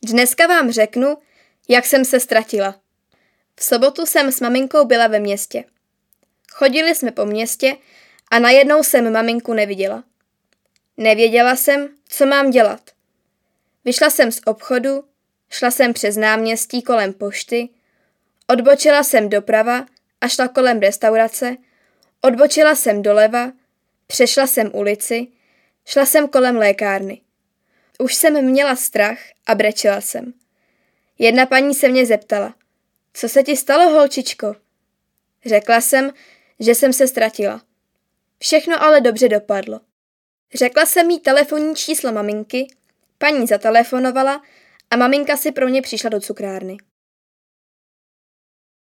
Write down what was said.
Dneska vám řeknu, jak jsem se ztratila. V sobotu jsem s maminkou byla ve městě. Chodili jsme po městě a najednou jsem maminku neviděla. Nevěděla jsem, co mám dělat. Vyšla jsem z obchodu, šla jsem přes náměstí kolem pošty, odbočila jsem doprava a šla kolem restaurace, odbočila jsem doleva, přešla jsem ulici, šla jsem kolem lékárny. Už jsem měla strach a brečela jsem. Jedna paní se mě zeptala, co se ti stalo, holčičko? Řekla jsem, že jsem se ztratila. Všechno ale dobře dopadlo. Řekla jsem jí telefonní číslo maminky, paní zatelefonovala a maminka si pro mě přišla do cukrárny.